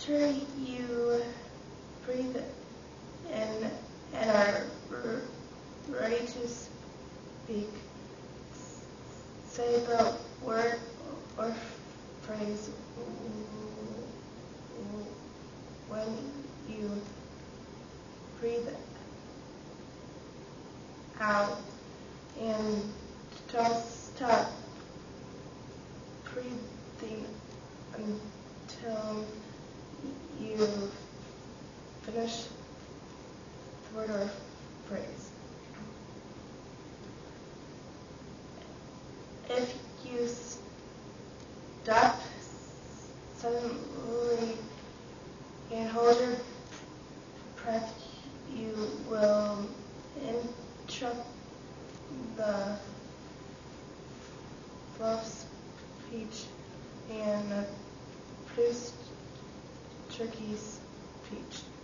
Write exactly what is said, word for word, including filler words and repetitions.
After you breathe in and are r- ready to speak, say the word or phrase when you breathe out, and don't stop breathing until you finish the word or phrase. If you stop suddenly and hold your breath, you will interrupt the flow of speech and produce tricky speech.